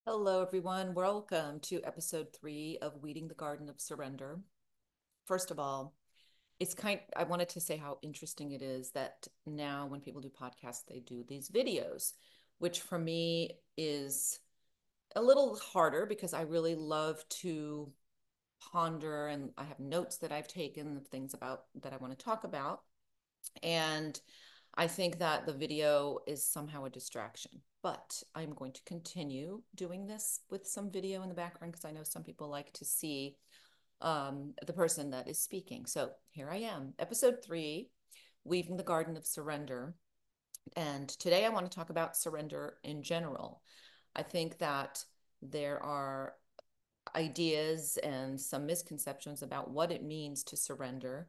Hello, everyone. Welcome to episode 3 of Weeding the Garden of Surrender. First of all, I wanted to say how interesting it is that now when people do podcasts, they do these videos, which for me is a little harder because I really love to ponder and I have notes that I've taken of things about that I want to talk about. And I think that the video is somehow a distraction, but I'm going to continue doing this with some video in the background because I know some people like to see the person that is speaking. So here I am, episode 3, Weaving the Garden of Surrender. And today I want to talk about surrender in general. I think that there are ideas and some misconceptions about what it means to surrender.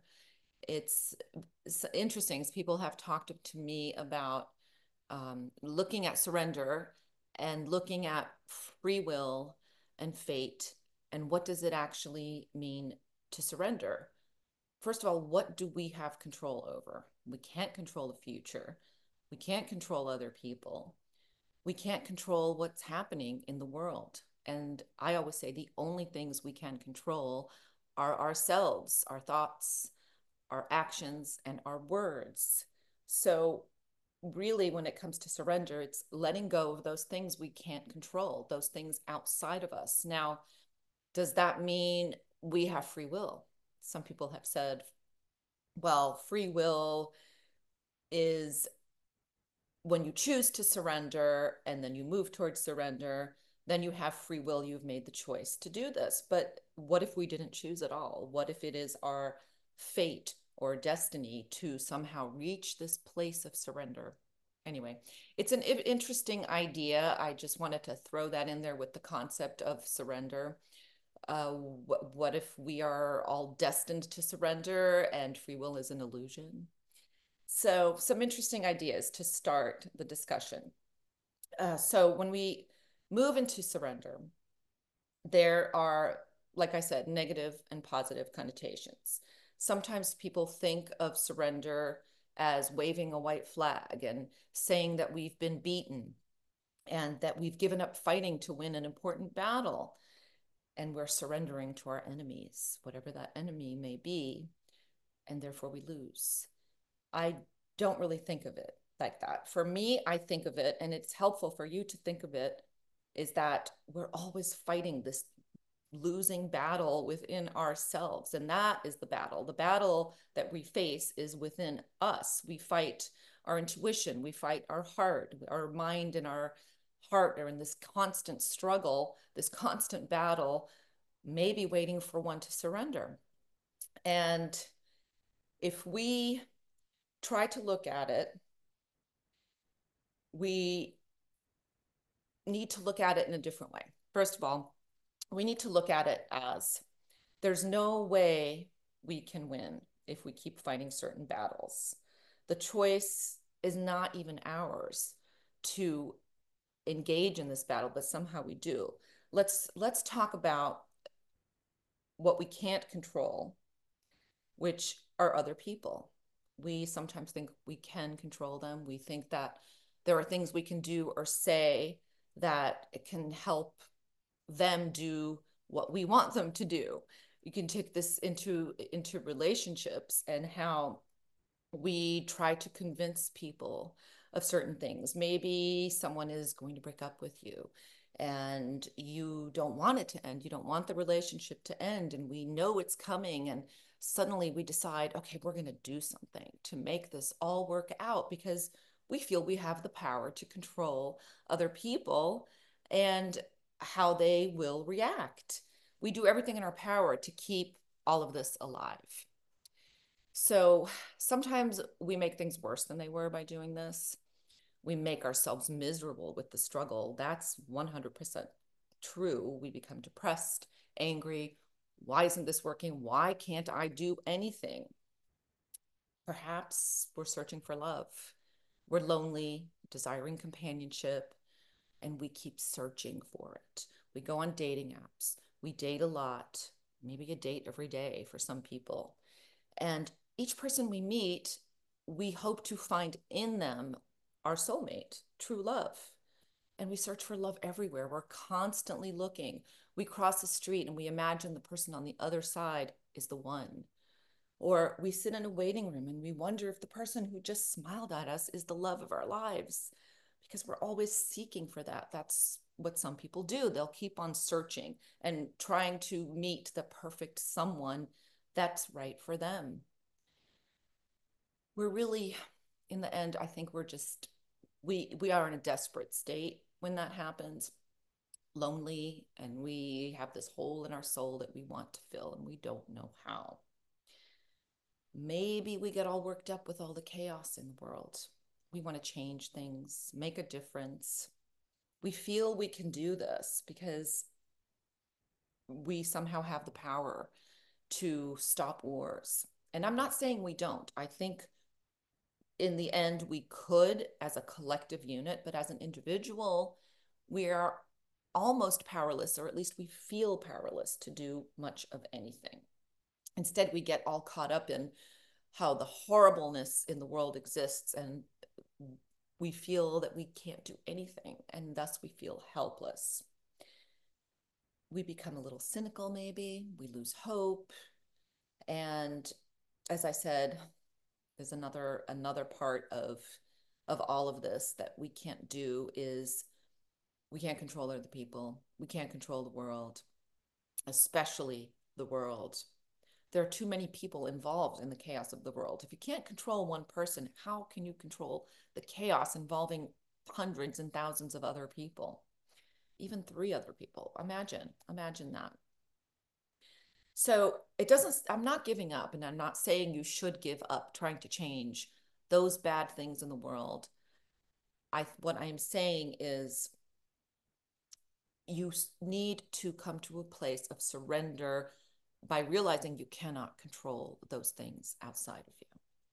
It's interesting. People have talked to me about looking at surrender and looking at free will and fate and what does it actually mean to surrender. First of all, what do we have control over? We can't control the future. We can't control other people. We can't control what's happening in the world. And I always say the only things we can control are ourselves, our thoughts, our actions, and our words. So, really, when it comes to surrender, it's letting go of those things we can't control, those things outside of us. Now, does that mean we have free will? Some people have said, well, free will is when you choose to surrender and then you move towards surrender, then you have free will. You've made the choice to do this. But what if we didn't choose at all? What if it is our fate or destiny to somehow reach this place of surrender? Anyway, it's an interesting idea. I just wanted to throw that in there with the concept of surrender. What if we are all destined to surrender and free will is an illusion? So, some interesting ideas to start the discussion. So, when we move into surrender, there are, like I said, negative and positive connotations. Sometimes people think of surrender as waving a white flag and saying that we've been beaten and that we've given up fighting to win an important battle and we're surrendering to our enemies, whatever that enemy may be, and therefore we lose. I don't really think of it like that. For me, I think of it, and it's helpful for you to think of it, is that we're always fighting this losing battle within ourselves. And that is the battle. The battle that we face is within us. We fight our intuition, we fight our heart, our mind and our heart are in this constant struggle, this constant battle, maybe waiting for one to surrender. And if we try to look at it, we need to look at it in a different way. First of all, we need to look at it as there's no way we can win if we keep fighting certain battles. The choice is not even ours to engage in this battle, but somehow we do. Let's talk about what we can't control, which are other people. We sometimes think we can control them. We think that there are things we can do or say that it can help them do what we want them to do. You can take this into relationships and how we try to convince people of certain things. Maybe someone is going to break up with you and you don't want it to end. You don't want the relationship to end. And we know it's coming. And suddenly we decide, okay, we're going to do something to make this all work out because we feel we have the power to control other people and how they will react. We do everything in our power to keep all of this alive. So sometimes we make things worse than they were by doing this. We make ourselves miserable with the struggle. That's 100% true. We become depressed, angry. Why isn't this working? Why can't I do anything? Perhaps we're searching for love. We're lonely, desiring companionship, and we keep searching for it. We go on dating apps. We date a lot, maybe a date every day for some people. And each person we meet, we hope to find in them our soulmate, true love. And we search for love everywhere. We're constantly looking. We cross the street and we imagine the person on the other side is the one. Or we sit in a waiting room and we wonder if the person who just smiled at us is the love of our lives, because we're always seeking for that. That's what some people do. They'll keep on searching and trying to meet the perfect someone that's right for them. We're really, in the end, I think we're just, we are in a desperate state when that happens, lonely, and we have this hole in our soul that we want to fill and we don't know how. Maybe we get all worked up with all the chaos in the world. We want to change things, make a difference. We feel we can do this because we somehow have the power to stop wars. And I'm not saying we don't. I think in the end we could as a collective unit, but as an individual, we are almost powerless, or at least we feel powerless to do much of anything. Instead, we get all caught up in how the horribleness in the world exists, and we feel that we can't do anything, and thus we feel helpless. We become a little cynical, maybe. We lose hope. And as I said, there's another part of all of this that we can't do is we can't control other people. We can't control the world, especially the world. There are too many people involved in the chaos of the world. If you can't control one person, how can you control the chaos involving hundreds and thousands of other people? Even three other people. Imagine that. So it doesn't, I'm not giving up, and I'm not saying you should give up trying to change those bad things in the world. What I am saying is you need to come to a place of surrender by realizing you cannot control those things outside of you.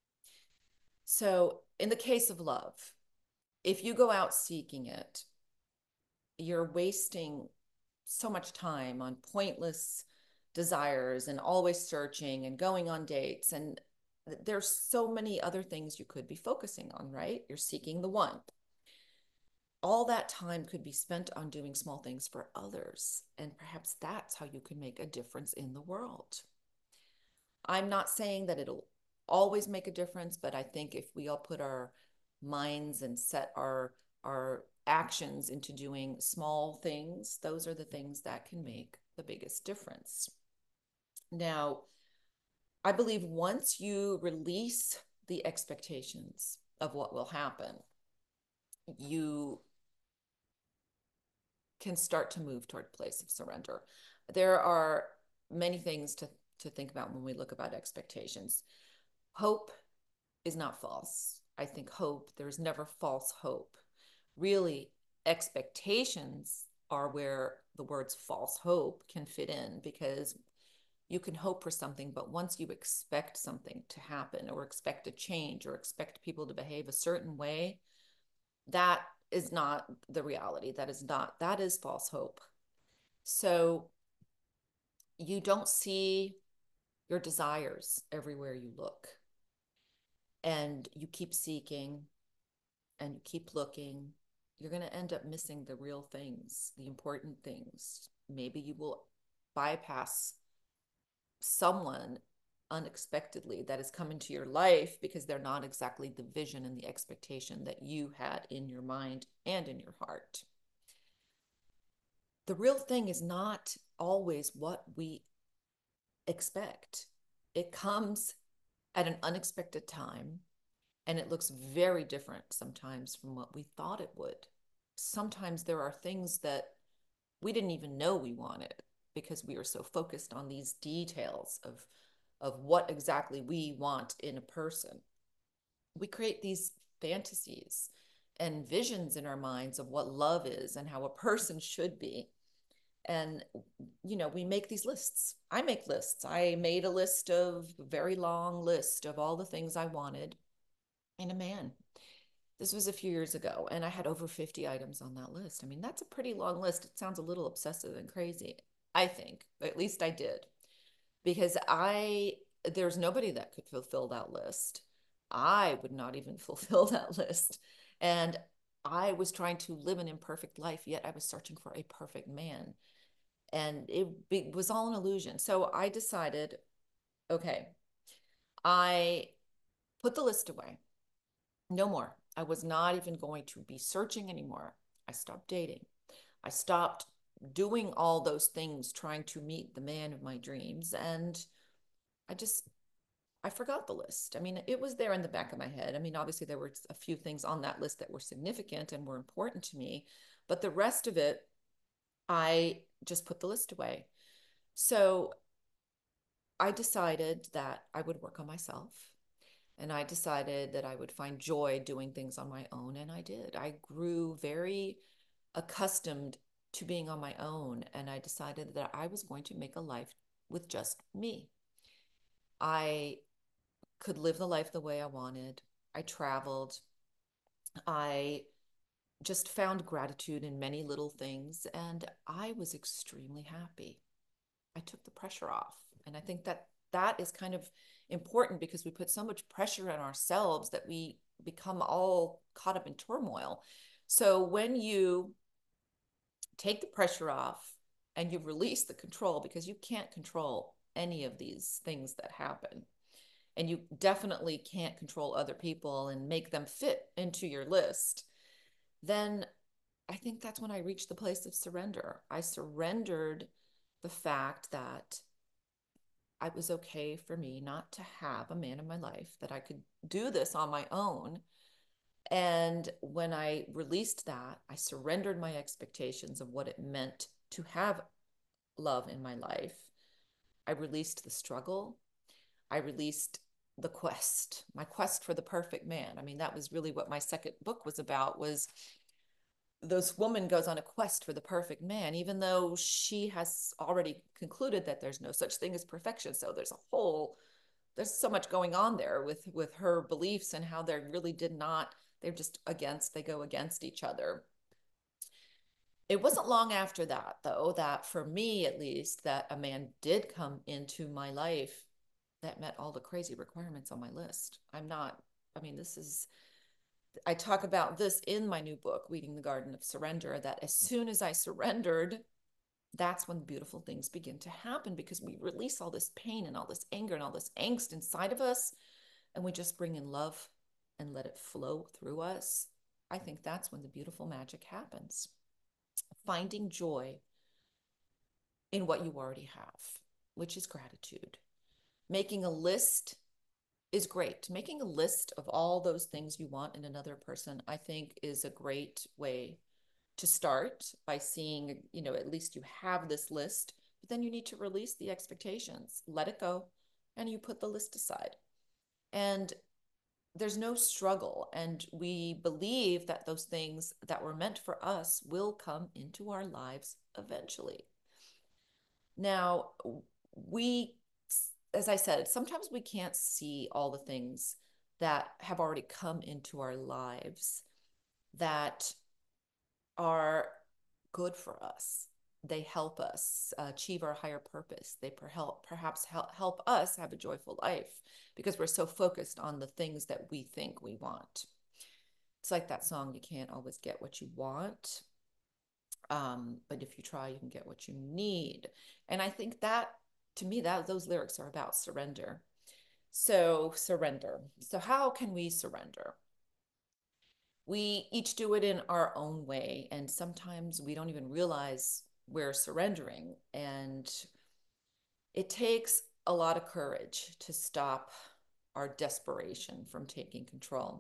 So in the case of love, if you go out seeking it, you're wasting so much time on pointless desires and always searching and going on dates. And there's so many other things you could be focusing on, right? You're seeking the one. All that time could be spent on doing small things for others. And perhaps that's how you can make a difference in the world. I'm not saying that it'll always make a difference, but I think if we all put our minds and set our actions into doing small things, those are the things that can make the biggest difference. Now, I believe once you release the expectations of what will happen, you can start to move toward a place of surrender. There are many things to think about when we look about expectations. Hope is not false. I think hope, there's never false hope. Really, expectations are where the words false hope can fit in, because you can hope for something, but once you expect something to happen or expect a change or expect people to behave a certain way, that is not the reality. That is false hope. So you don't see your desires everywhere you look, and you keep seeking and you keep looking. You're going to end up missing the real things, the important things. Maybe you will bypass someone unexpectedly that has come into your life because they're not exactly the vision and the expectation that you had in your mind and in your heart. The real thing is not always what we expect. It comes at an unexpected time, and it looks very different sometimes from what we thought it would. Sometimes there are things that we didn't even know we wanted because we are so focused on these details of what exactly we want in a person. We create these fantasies and visions in our minds of what love is and how a person should be. And, we make these lists. I make lists. I made a list of a very long list of all the things I wanted in a man. This was a few years ago, and I had over 50 items on that list. I mean, that's a pretty long list. It sounds a little obsessive and crazy, I think. At least I did. Because there's nobody that could fulfill that list. I would not even fulfill that list. And I was trying to live an imperfect life, yet I was searching for a perfect man. And it was all an illusion. So I decided, okay, I put the list away. No more. I was not even going to be searching anymore. I stopped dating. I stopped doing all those things trying to meet the man of my dreams. And I just, I forgot the list. I mean, it was there in the back of my head. I mean, obviously, there were a few things on that list that were significant and were important to me, but the rest of it, I just put the list away. So I decided that I would work on myself. And I decided that I would find joy doing things on my own. And I did. I grew very accustomed to being on my own. And I decided that I was going to make a life with just me. I could live the life the way I wanted. I traveled. I just found gratitude in many little things. And I was extremely happy. I took the pressure off. And I think that that is kind of important because we put so much pressure on ourselves that we become all caught up in turmoil. So when you take the pressure off and you release the control, because you can't control any of these things that happen, and you definitely can't control other people and make them fit into your list, then I think that's when I reached the place of surrender. I surrendered the fact that it was okay for me not to have a man in my life, that I could do this on my own. And when I released that, I surrendered my expectations of what it meant to have love in my life. I released the struggle. I released the quest, my quest for the perfect man. I mean, that was really what my second book was about, was this woman goes on a quest for the perfect man, even though she has already concluded that there's no such thing as perfection. So there's so much going on there with her beliefs and how they really did not, they go against each other. It wasn't long after that, though, that for me at least, that a man did come into my life that met all the crazy requirements on my list. I mean, I talk about this in my new book, Weeding the Garden of Surrender, that as soon as I surrendered, that's when beautiful things begin to happen, because we release all this pain and all this anger and all this angst inside of us, and we just bring in love and let it flow through us. I think that's when the beautiful magic happens. Finding joy in what you already have, which is gratitude. Making a list is great. Making a list of all those things you want in another person, I think, is a great way to start, by seeing, at least you have this list, but then you need to release the expectations, let it go, and you put the list aside. And there's no struggle. And we believe that those things that were meant for us will come into our lives eventually. Now, we, as I said, sometimes we can't see all the things that have already come into our lives that are good for us. They help us achieve our higher purpose. They perhaps help us have a joyful life, because we're so focused on the things that we think we want. It's like that song, you can't always get what you want. But if you try, you can get what you need. And I think that, to me, that those lyrics are about surrender. So surrender. So how can we surrender? We each do it in our own way, and sometimes we don't even realize we're surrendering. And it takes a lot of courage to stop our desperation from taking control.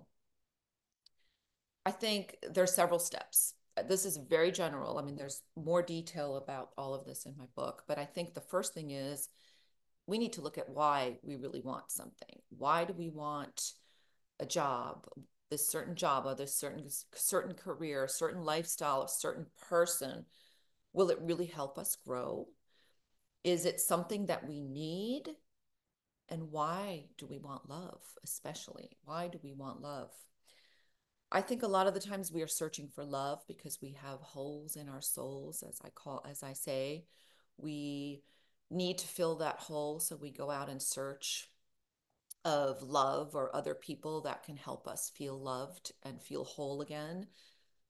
I think there's several steps. This is very general. I mean, there's more detail about all of this in my book, but I think the first thing is we need to look at why we really want something. Why do we want a job, this certain job, or this certain career, a certain lifestyle, a certain person? Will it really help us grow? Is it something that we need? And why do we want love, especially? Why do we want love? I think a lot of the times we are searching for love because we have holes in our souls, as I say. We need to fill that hole, so we go out in search of love or other people that can help us feel loved and feel whole again.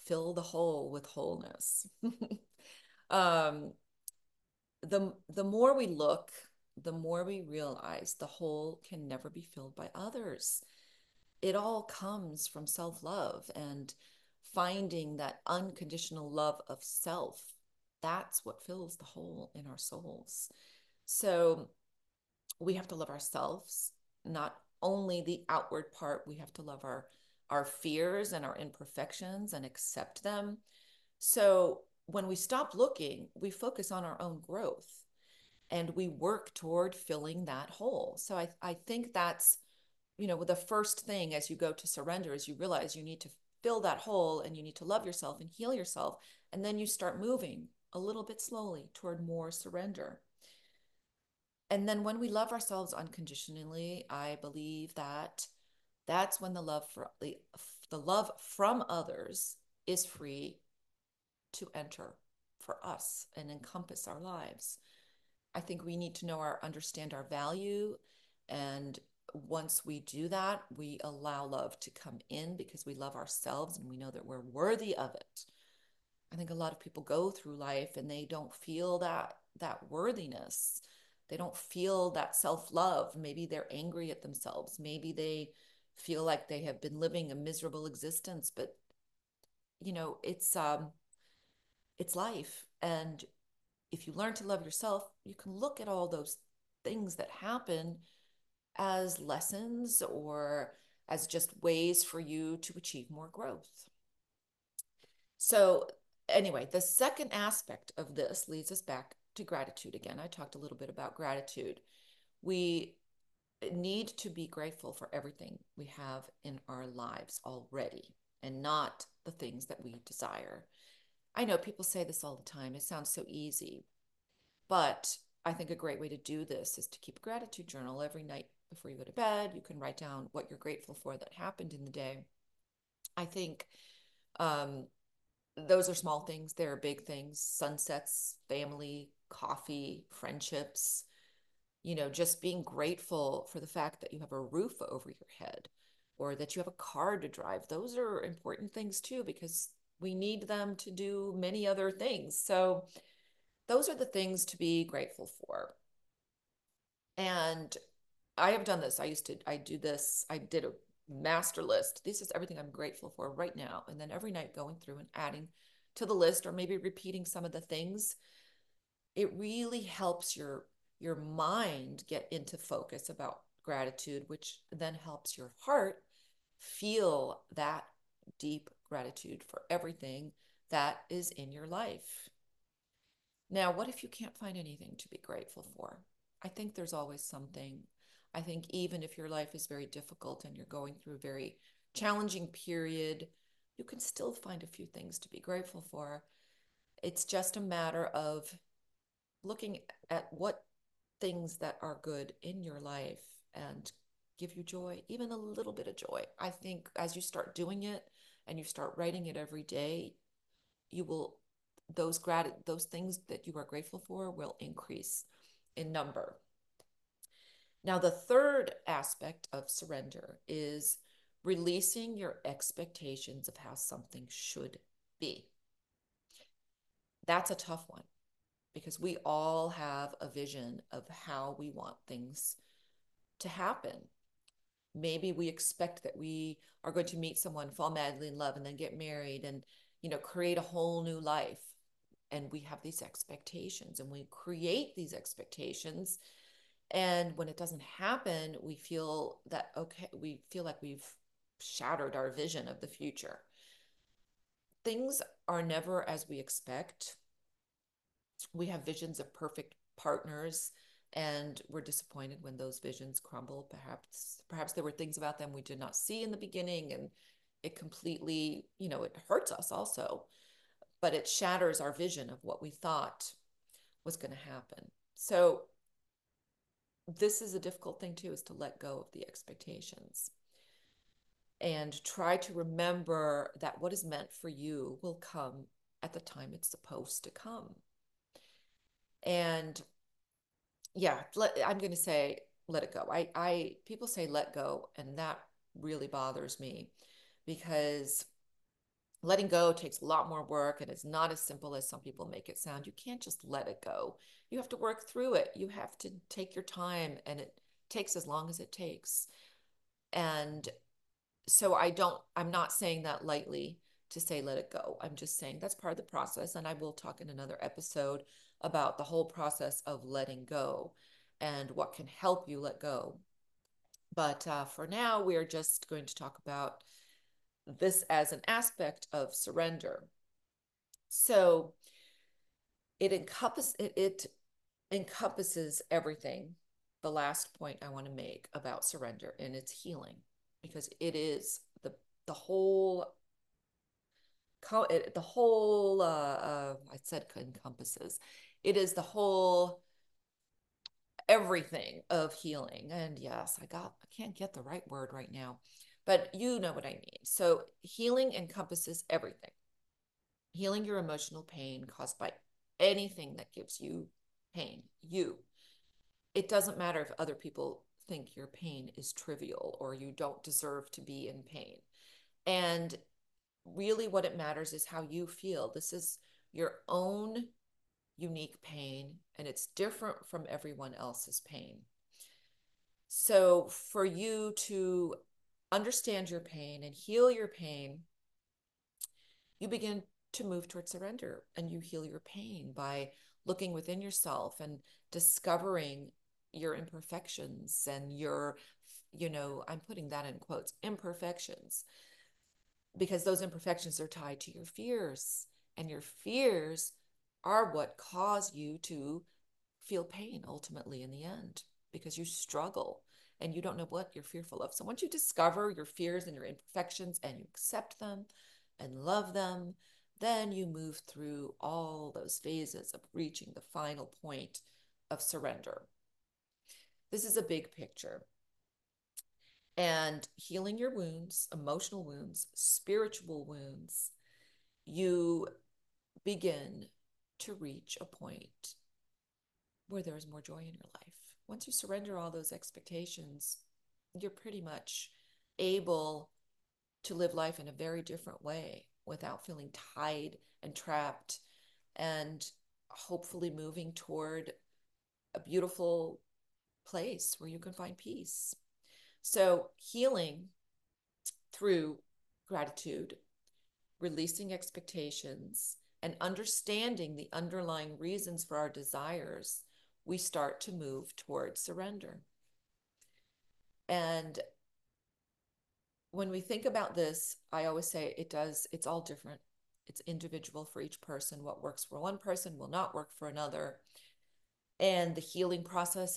fill the hole with wholeness. um, the more we look, the more we realize the hole can never be filled by others. It all comes from self-love and finding that unconditional love of self. That's what fills the hole in our souls. So we have to love ourselves, not only the outward part, we have to love our fears and our imperfections and accept them. So when we stop looking, we focus on our own growth and we work toward filling that hole. So I think that's, the first thing as you go to surrender is you realize you need to fill that hole and you need to love yourself and heal yourself. And then you start moving a little bit slowly toward more surrender. And then when we love ourselves unconditionally, I believe that that's when the love from others is free to enter for us and encompass our lives. I think we need to understand our value. And once we do that, we allow love to come in because we love ourselves and we know that we're worthy of it. I think a lot of people go through life and they don't feel that worthiness. They don't feel that self-love. Maybe they're angry at themselves. Maybe they feel like they have been living a miserable existence, but it's life. And if you learn to love yourself, you can look at all those things that happen as lessons or as just ways for you to achieve more growth. So, anyway, the second aspect of this leads us back to gratitude again. I talked a little bit about gratitude. We need to be grateful for everything we have in our lives already and not the things that we desire. I know people say this all the time. It sounds so easy, but I think a great way to do this is to keep a gratitude journal every night before you go to bed. You can write down what you're grateful for that happened in the day. I think um, those are small things. There are big things: sunsets, family, coffee, friendships, just being grateful for the fact that you have a roof over your head or that you have a car to drive. Those are important things too, because we need them to do many other things. So those are the things to be grateful for. And I have done this. I do this. I did a master list. This is everything I'm grateful for right now. And then every night going through and adding to the list or maybe repeating some of the things, it really helps your mind get into focus about gratitude, which then helps your heart feel that deep gratitude for everything that is in your life. Now, what if you can't find anything to be grateful for? I think there's always something. I think even if your life is very difficult and you're going through a very challenging period, you can still find a few things to be grateful for. It's just a matter of looking at what things that are good in your life and give you joy, even a little bit of joy. I think as you start doing it and you start writing it every day, you will those things that you are grateful for will increase in number. Now, the third aspect of surrender is releasing your expectations of how something should be. That's a tough one because we all have a vision of how we want things to happen. Maybe we expect that we are going to meet someone, fall madly in love, and then get married and, create a whole new life. And we have these expectations and we create these expectations. And when it doesn't happen, we feel we feel like we've shattered our vision of the future. Things are never as we expect. We have visions of perfect partners and we're disappointed when those visions crumble. Perhaps there were things about them we did not see in the beginning and it completely, it hurts us also, but it shatters our vision of what we thought was going to happen. So this is a difficult thing too, is to let go of the expectations and try to remember that what is meant for you will come at the time it's supposed to come. And yeah, I'm going to say let it go. I people say let go, and that really bothers me because letting go takes a lot more work and it's not as simple as some people make it sound. You can't just let it go. You have to work through it. You have to take your time, and it takes as long as it takes. And so I'm not saying that lightly to say let it go. I'm just saying that's part of the process. And I will talk in another episode about the whole process of letting go and what can help you let go. But for now, we're just going to talk about this as an aspect of surrender. So it encompasses everything. The last point I want to make about surrender, and it's healing, because it is the whole I said encompasses. It is the whole everything of healing. And yes, I can't get the right word right now, but you know what I mean. So healing encompasses everything. Healing your emotional pain caused by anything that gives you pain. It doesn't matter if other people think your pain is trivial or you don't deserve to be in pain. And really what it matters is how you feel. This is your own unique pain, and it's different from everyone else's pain. So for you to understand your pain and heal your pain, you begin to move towards surrender, and you heal your pain by looking within yourself and discovering your imperfections and your, I'm putting that in quotes, imperfections, because those imperfections are tied to your fears, and your fears are what cause you to feel pain ultimately in the end, because you struggle and you don't know what you're fearful of. So once you discover your fears and your imperfections and you accept them and love them, then you move through all those phases of reaching the final point of surrender. This is a big picture. And healing your wounds, emotional wounds, spiritual wounds, you begin to reach a point where there is more joy in your life. Once you surrender all those expectations, you're pretty much able to live life in a very different way without feeling tied and trapped, and hopefully moving toward a beautiful place where you can find peace. So, healing through gratitude, releasing expectations, and understanding the underlying reasons for our desires, we start to move towards surrender. And when we think about this, I always say it's all different. It's individual for each person. What works for one person will not work for another. And the healing process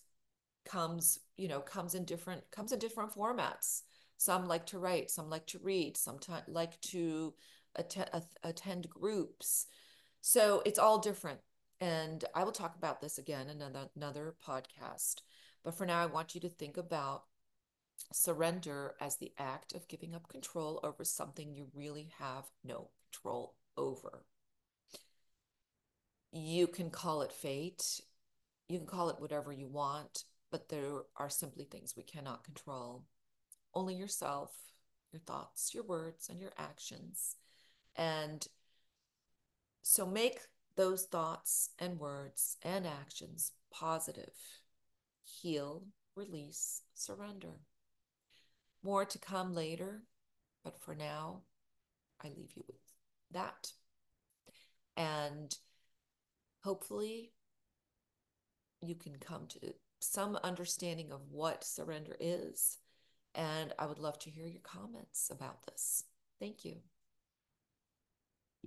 comes in different formats. Some like to write, some like to read, some like to attend groups. So it's all different. And I will talk about this again in another podcast. But for now, I want you to think about surrender as the act of giving up control over something you really have no control over. You can call it fate, you can call it whatever you want, but there are simply things we cannot control. Only yourself, your thoughts, your words, and your actions. And so make those thoughts and words and actions positive. Heal, release, surrender. More to come later, but for now, I leave you with that. And hopefully, you can come to some understanding of what surrender is. And I would love to hear your comments about this. Thank you.